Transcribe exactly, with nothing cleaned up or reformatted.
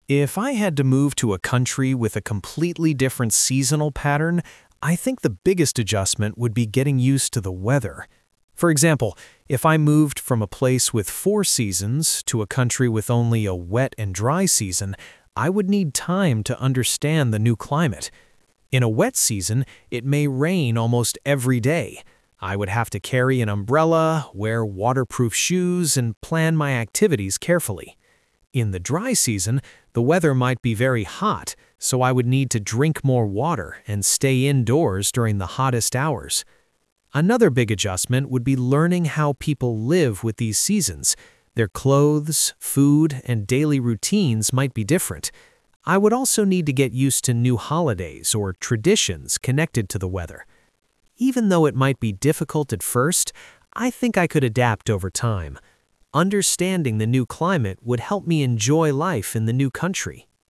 If I had to move to a country with a completely different seasonal pattern, I think the biggest adjustment would be getting used to the weather. For example, if I moved from a place with four seasons to a country with only a wet and dry season, I would need time to understand the new climate. In a wet season, it may rain almost every day. I would have to carry an umbrella, wear waterproof shoes, and plan my activities carefully. In the dry season, the weather might be very hot, so I would need to drink more water and stay indoors during the hottest hours. Another big adjustment would be learning how people live with these seasons. Their clothes, food, and daily routines might be different. I would also need to get used to new holidays or traditions connected to the weather. Even though it might be difficult at first, I think I could adapt over time. Understanding the new climate would help me enjoy life in the new country.